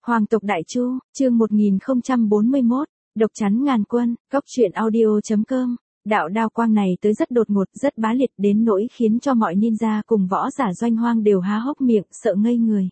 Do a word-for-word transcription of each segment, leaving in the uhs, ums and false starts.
Hoàng tộc Đại Chu, chương một nghìn không trăm bốn mươi mốt, độc chắn ngàn quân, góc truyện audio chấm com. Đạo đao quang này tới rất đột ngột, rất bá liệt đến nỗi khiến cho mọi ninja cùng võ giả Doanh Hoang đều há hốc miệng, sợ ngây người.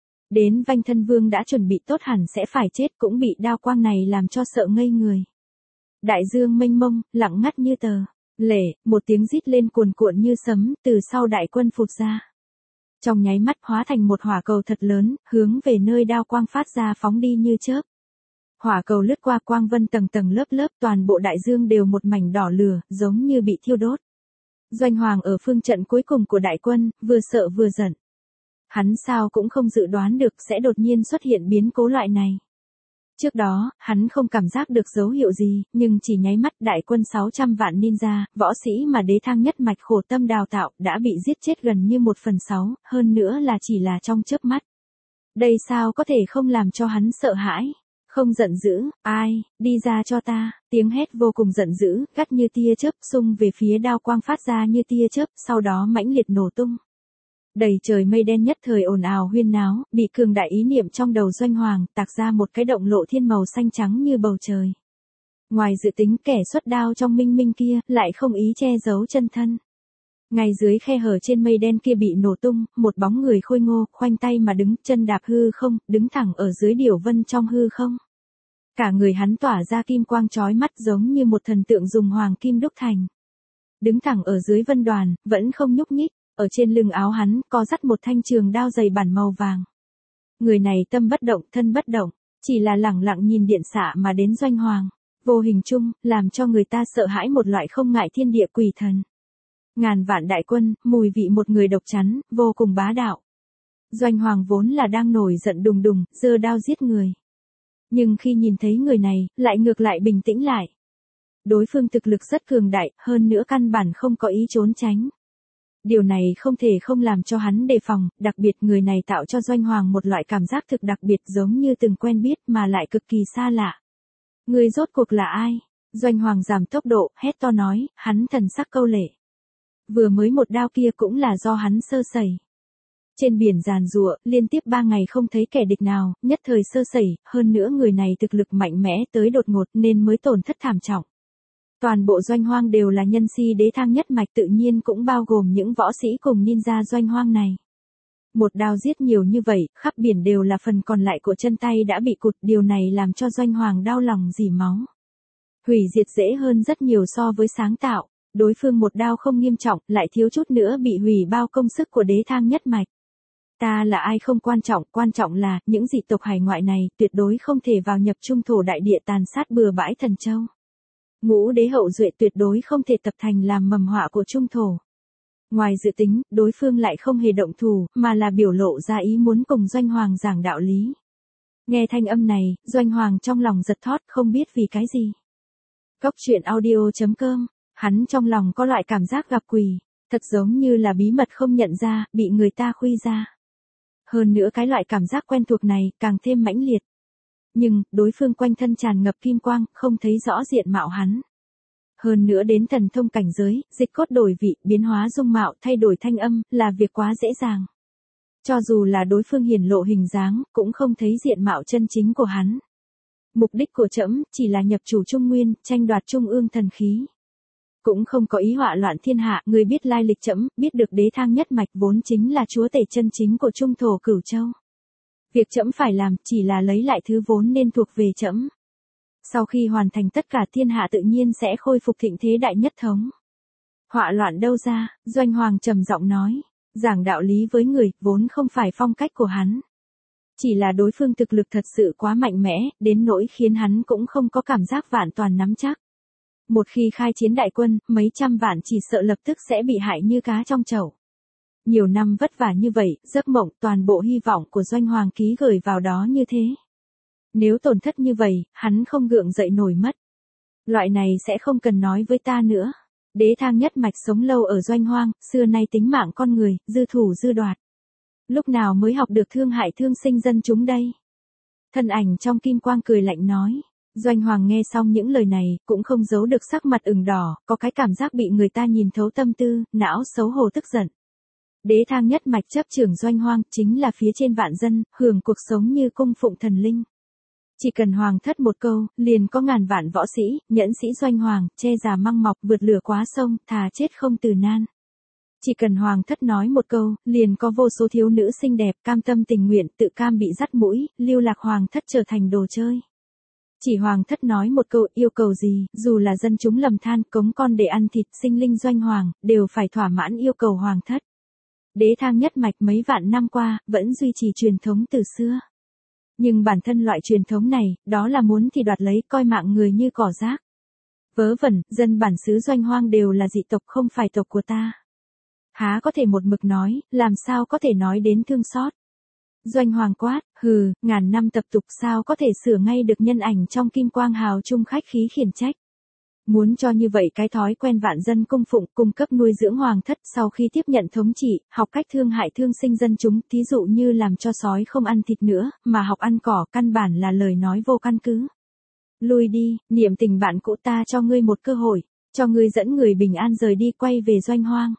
Đến Vanh Thân Vương đã chuẩn bị tốt hẳn sẽ phải chết cũng bị đao quang này làm cho sợ ngây người. Đại dương mênh mông, lặng ngắt như tờ. Lệ, một tiếng rít lên cuồn cuộn như sấm, từ sau đại quân phụt ra. Trong nháy mắt hóa thành một hỏa cầu thật lớn, hướng về nơi đao quang phát ra phóng đi như chớp. Hỏa cầu lướt qua quang vân tầng tầng lớp lớp, toàn bộ đại dương đều một mảnh đỏ lửa, giống như bị thiêu đốt. Doanh Hoàng ở phương trận cuối cùng của đại quân, vừa sợ vừa giận. Hắn sao cũng không dự đoán được sẽ đột nhiên xuất hiện biến cố loại này. Trước đó, hắn không cảm giác được dấu hiệu gì, nhưng chỉ nháy mắt đại quân sáu trăm vạn ninja, võ sĩ mà Đế Thang nhất mạch khổ tâm đào tạo, đã bị giết chết gần như một phần sáu, hơn nữa là chỉ là trong chớp mắt. Đây sao có thể không làm cho hắn sợ hãi, không giận dữ, ai, đi ra cho ta, tiếng hét vô cùng giận dữ, gắt như tia chớp xung về phía đao quang phát ra như tia chớp, sau đó mãnh liệt nổ tung. Đầy trời mây đen nhất thời ồn ào huyên náo, bị cường đại ý niệm trong đầu Doanh Hoàng tạc ra một cái động lộ thiên màu xanh trắng như bầu trời. Ngoài dự tính kẻ xuất đao trong minh minh kia, lại không ý che giấu chân thân. Ngay dưới khe hở trên mây đen kia bị nổ tung, một bóng người khôi ngô, khoanh tay mà đứng, chân đạp hư không, đứng thẳng ở dưới điểu vân trong hư không. Cả người hắn tỏa ra kim quang chói mắt giống như một thần tượng dùng hoàng kim đúc thành. Đứng thẳng ở dưới vân đoàn, vẫn không nhúc nhích. Ở trên lưng áo hắn, có dắt một thanh trường đao dày bản màu vàng. Người này tâm bất động, thân bất động, chỉ là lẳng lặng nhìn điện xạ mà đến Doanh Hoàng. Vô hình chung, làm cho người ta sợ hãi một loại không ngại thiên địa quỷ thần. Ngàn vạn đại quân, mùi vị một người độc chắn, vô cùng bá đạo. Doanh Hoàng vốn là đang nổi giận đùng đùng, giơ đao giết người. Nhưng khi nhìn thấy người này, lại ngược lại bình tĩnh lại. Đối phương thực lực rất cường đại, hơn nữa căn bản không có ý trốn tránh. Điều này không thể không làm cho hắn đề phòng, đặc biệt người này tạo cho Doanh Hoàng một loại cảm giác thực đặc biệt giống như từng quen biết mà lại cực kỳ xa lạ. Người rốt cuộc là ai? Doanh Hoàng giảm tốc độ, hét to nói, hắn thần sắc câu lệ. Vừa mới một đao kia cũng là do hắn sơ sẩy. Trên biển giàn giụa, liên tiếp ba ngày không thấy kẻ địch nào, nhất thời sơ sẩy, hơn nữa người này thực lực mạnh mẽ tới đột ngột nên mới tổn thất thảm trọng. Toàn bộ Doanh Hoang đều là nhân si Đế Thang nhất mạch tự nhiên cũng bao gồm những võ sĩ cùng ninja Doanh Hoang này. Một đao giết nhiều như vậy, khắp biển đều là phần còn lại của chân tay đã bị cụt, điều này làm cho Doanh Hoàng đau lòng rỉ máu. Hủy diệt dễ hơn rất nhiều so với sáng tạo, đối phương một đao không nghiêm trọng, lại thiếu chút nữa bị hủy bao công sức của Đế Thang nhất mạch. Ta là ai không quan trọng, quan trọng là, những dị tộc hải ngoại này, tuyệt đối không thể vào nhập trung thổ đại địa tàn sát bừa bãi Thần Châu. Ngũ đế hậu duệ tuyệt đối không thể tập thành làm mầm họa của trung thổ. Ngoài dự tính, đối phương lại không hề động thủ, mà là biểu lộ ra ý muốn cùng Doanh Hoàng giảng đạo lý. Nghe thanh âm này, Doanh Hoàng trong lòng giật thót không biết vì cái gì. Góc truyện audio chấm com, hắn trong lòng có loại cảm giác gặp quỷ, thật giống như là bí mật không nhận ra, bị người ta khuy ra. Hơn nữa cái loại cảm giác quen thuộc này, càng thêm mãnh liệt. Nhưng, đối phương quanh thân tràn ngập kim quang, không thấy rõ diện mạo hắn. Hơn nữa đến thần thông cảnh giới, dịch cốt đổi vị, biến hóa dung mạo, thay đổi thanh âm, là việc quá dễ dàng. Cho dù là đối phương hiển lộ hình dáng, cũng không thấy diện mạo chân chính của hắn. Mục đích của trẫm chỉ là nhập chủ Trung Nguyên, tranh đoạt Trung ương thần khí. Cũng không có ý họa loạn thiên hạ, người biết lai lịch trẫm, biết được Đế Thang nhất mạch vốn chính là chúa tể chân chính của Trung thổ Cửu Châu. Việc trẫm phải làm chỉ là lấy lại thứ vốn nên thuộc về trẫm. Sau khi hoàn thành tất cả thiên hạ tự nhiên sẽ khôi phục thịnh thế đại nhất thống. Họa loạn đâu ra, Doanh Hoàng trầm giọng nói, giảng đạo lý với người, vốn không phải phong cách của hắn. Chỉ là đối phương thực lực thật sự quá mạnh mẽ, đến nỗi khiến hắn cũng không có cảm giác vạn toàn nắm chắc. Một khi khai chiến đại quân, mấy trăm vạn chỉ sợ lập tức sẽ bị hại như cá trong chậu. Nhiều năm vất vả như vậy, giấc mộng, toàn bộ hy vọng của Doanh Hoàng ký gửi vào đó như thế. Nếu tổn thất như vậy, hắn không gượng dậy nổi mất. Loại này sẽ không cần nói với ta nữa. Đế Thang nhất mạch sống lâu ở Doanh Hoang, xưa nay tính mạng con người, dư thủ dư đoạt. Lúc nào mới học được thương hại thương sinh dân chúng đây? Thân ảnh trong kim quang cười lạnh nói. Doanh Hoàng nghe xong những lời này, cũng không giấu được sắc mặt ửng đỏ, có cái cảm giác bị người ta nhìn thấu tâm tư, não xấu hổ tức giận. Đế thang nhất mạch chấp trưởng Doanh Hoang, chính là phía trên vạn dân, hưởng cuộc sống như cung phụng thần linh. Chỉ cần hoàng thất một câu, liền có ngàn vạn võ sĩ, nhẫn sĩ Doanh Hoàng, che già măng mọc vượt lửa quá sông, thà chết không từ nan. Chỉ cần hoàng thất nói một câu, liền có vô số thiếu nữ xinh đẹp, cam tâm tình nguyện, tự cam bị dắt mũi, lưu lạc hoàng thất trở thành đồ chơi. Chỉ hoàng thất nói một câu yêu cầu gì, dù là dân chúng lầm than, cống con để ăn thịt, sinh linh Doanh Hoàng, đều phải thỏa mãn yêu cầu hoàng thất. Đế thang nhất mạch mấy vạn năm qua, vẫn duy trì truyền thống từ xưa. Nhưng bản thân loại truyền thống này, đó là muốn thì đoạt lấy, coi mạng người như cỏ rác. Vớ vẩn, dân bản xứ Doanh Hoang đều là dị tộc không phải tộc của ta. Há có thể một mực nói, làm sao có thể nói đến thương xót. Doanh Hoàng quát, hừ, ngàn năm tập tục sao có thể sửa ngay được nhân ảnh trong kim quang hào trung khách khí khiển trách. Muốn cho như vậy cái thói quen vạn dân cung phụng cung cấp nuôi dưỡng hoàng thất sau khi tiếp nhận thống trị, học cách thương hại thương sinh dân chúng, thí dụ như làm cho sói không ăn thịt nữa, mà học ăn cỏ, căn bản là lời nói vô căn cứ. Lui đi, niệm tình bạn cũ, ta cho ngươi một cơ hội, cho ngươi dẫn người bình an rời đi quay về Doanh Hoang.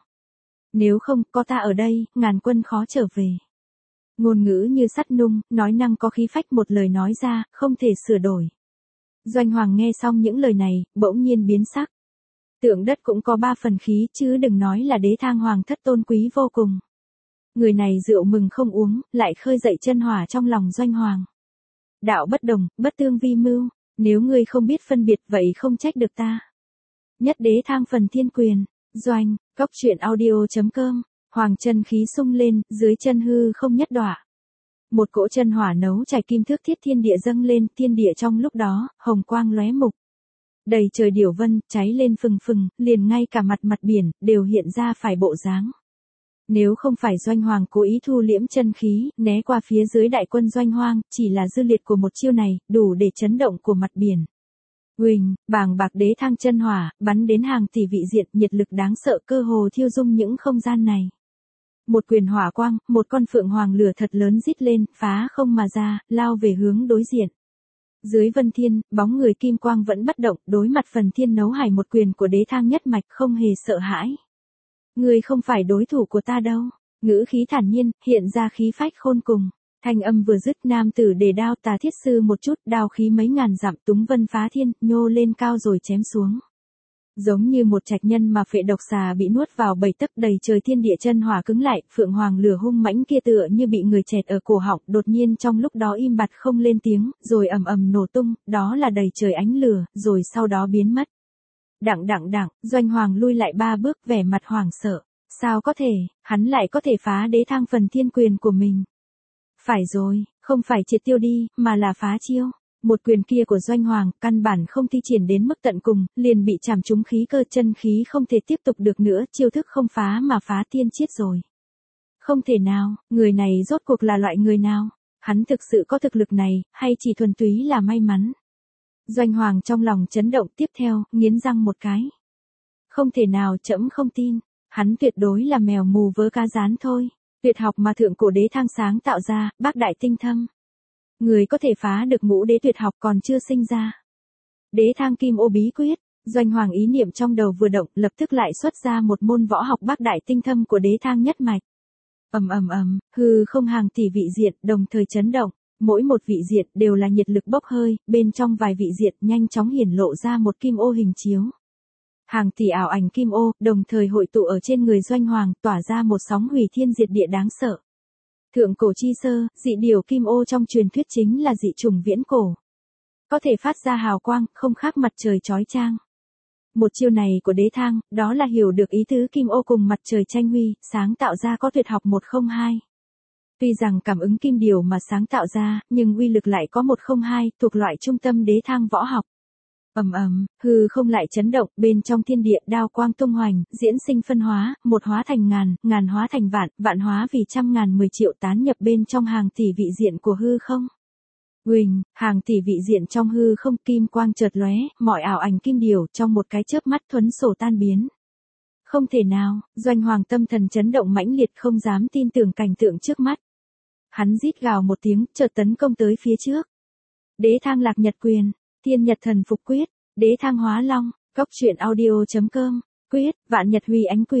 Nếu không, có ta ở đây, ngàn quân khó trở về. Ngôn ngữ như sắt nung, nói năng có khí phách, một lời nói ra, không thể sửa đổi. Doanh Hoàng nghe xong những lời này, bỗng nhiên biến sắc. Tượng đất cũng có ba phần khí, chứ đừng nói là đế thang hoàng thất tôn quý vô cùng. Người này rượu mừng không uống, lại khơi dậy chân hỏa trong lòng Doanh Hoàng. Đạo bất đồng, bất tương vi mưu, nếu ngươi không biết phân biệt vậy không trách được ta. Nhất đế thang phần thiên quyền, Doanh, cốc truyện audio chấm com, hoàng chân khí sung lên, dưới chân hư không nhất đọa. Một cỗ chân hỏa nấu chảy kim thước thiết thiên địa dâng lên, thiên địa trong lúc đó, hồng quang lóe mục. Đầy trời điểu vân, cháy lên phừng phừng, liền ngay cả mặt mặt biển, đều hiện ra phải bộ dáng. Nếu không phải Doanh Hoàng cố ý thu liễm chân khí, né qua phía dưới đại quân Doanh Hoang, chỉ là dư liệt của một chiêu này, đủ để chấn động của mặt biển. Huỳnh, bàng bạc đế thang chân hỏa, bắn đến hàng tỷ vị diện, nhiệt lực đáng sợ cơ hồ thiêu dung những không gian này. Một quyền hỏa quang, một con phượng hoàng lửa thật lớn rít lên, phá không mà ra, lao về hướng đối diện. Dưới vân thiên, bóng người kim quang vẫn bất động, đối mặt phần thiên nấu hải một quyền của đế thang nhất mạch không hề sợ hãi. Ngươi không phải đối thủ của ta đâu. Ngữ khí thản nhiên, hiện ra khí phách khôn cùng. Thanh âm vừa dứt, nam tử đề đao tà thiết sư một chút, đao khí mấy ngàn dặm túng vân phá thiên, nhô lên cao rồi chém xuống. Giống như một trạch nhân mà phệ độc xà bị nuốt vào bầy tấc, đầy trời thiên địa chân hỏa cứng lại, phượng hoàng lửa hung mãnh kia tựa như bị người chẹt ở cổ họng, đột nhiên trong lúc đó im bặt không lên tiếng, rồi ầm ầm nổ tung, đó là đầy trời ánh lửa, rồi sau đó biến mất. Đặng đặng đặng, Doanh Hoàng lui lại ba bước, vẻ mặt hoảng sợ. Sao có thể, hắn lại có thể phá đế thang phần thiên quyền của mình? Phải rồi, không phải triệt tiêu đi, mà là phá chiêu. Một quyền kia của Doanh Hoàng, căn bản không thi triển đến mức tận cùng, liền bị chạm trúng khí cơ, chân khí không thể tiếp tục được nữa, chiêu thức không phá mà phá tiên chiết rồi. Không thể nào, người này rốt cuộc là loại người nào? Hắn thực sự có thực lực này, hay chỉ thuần túy là may mắn? Doanh Hoàng trong lòng chấn động, tiếp theo, nghiến răng một cái. Không thể nào, trẫm không tin. Hắn tuyệt đối là mèo mù vớ cá rán thôi. Tuyệt học mà thượng cổ đế thang sáng tạo ra, bác đại tinh thâm. Người có thể phá được ngũ đế tuyệt học còn chưa sinh ra. Đế thang kim ô bí quyết, Doanh Hoàng ý niệm trong đầu vừa động, lập tức lại xuất ra một môn võ học bác đại tinh thâm của đế thang nhất mạch. Ầm ầm ầm, hư không hàng tỷ vị diện đồng thời chấn động, mỗi một vị diện đều là nhiệt lực bốc hơi, bên trong vài vị diện nhanh chóng hiển lộ ra một kim ô hình chiếu. Hàng tỷ ảo ảnh kim ô, đồng thời hội tụ ở trên người Doanh Hoàng, tỏa ra một sóng hủy thiên diệt địa đáng sợ. Thượng cổ chi sơ, dị điều kim ô trong truyền thuyết chính là dị trùng viễn cổ. Có thể phát ra hào quang, không khác mặt trời chói chang. Một chiêu này của đế thang, đó là hiểu được ý tứ kim ô cùng mặt trời tranh huy, sáng tạo ra có tuyệt học một không hai. Tuy rằng cảm ứng kim điều mà sáng tạo ra, nhưng uy lực lại có một không hai, thuộc loại trung tâm đế thang võ học. Ầm ầm, hư không lại chấn động, bên trong thiên địa đao quang tung hoành, diễn sinh phân hóa, một hóa thành ngàn, ngàn hóa thành vạn, vạn hóa vì trăm ngàn mười triệu tán nhập bên trong hàng tỷ vị diện của hư không. Huỳnh, hàng tỷ vị diện trong hư không, kim quang chợt lóe, mọi ảo ảnh kim điều trong một cái chớp mắt thuấn sổ tan biến. Không thể nào, Doanh Hoàng tâm thần chấn động mãnh liệt, không dám tin tưởng cảnh tượng trước mắt. Hắn rít gào một tiếng, chợt tấn công tới phía trước. Đế thang lạc nhật quyền, thiên nhật thần phục quyết, đế thang hóa long, cốc truyện audio chấm com, quyết, vạn nhật huy ánh quyền,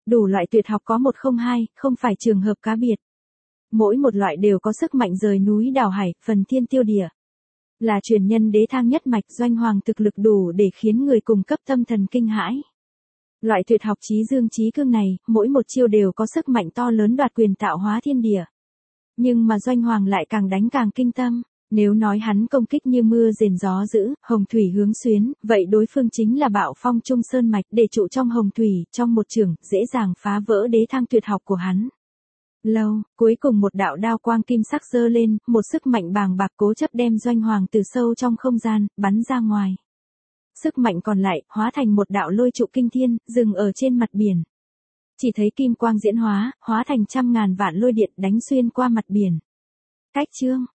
Đủ loại tuyệt học có một không hai, không phải trường hợp cá biệt. Mỗi một loại đều có sức mạnh rời núi đảo hải, phần thiên tiêu địa. Là truyền nhân đế thang nhất mạch, Doanh Hoàng thực lực đủ để khiến người cùng cấp tâm thần kinh hãi. Loại tuyệt học chí dương chí cương này, mỗi một chiêu đều có sức mạnh to lớn đoạt quyền tạo hóa thiên địa. Nhưng mà Doanh Hoàng lại càng đánh càng kinh tâm. Nếu nói hắn công kích như mưa rền gió dữ, hồng thủy hướng xuyến, vậy đối phương chính là bạo phong trung sơn mạch để trụ trong hồng thủy, trong một chưởng, dễ dàng phá vỡ đế thang tuyệt học của hắn. Lâu, cuối cùng một đạo đao quang kim sắc giơ lên, một sức mạnh bàng bạc cố chấp đem Doanh Hoàng từ sâu trong không gian, bắn ra ngoài. Sức mạnh còn lại, hóa thành một đạo lôi trụ kinh thiên, dừng ở trên mặt biển. Chỉ thấy kim quang diễn hóa, hóa thành trăm ngàn vạn lôi điện đánh xuyên qua mặt biển. Cách chương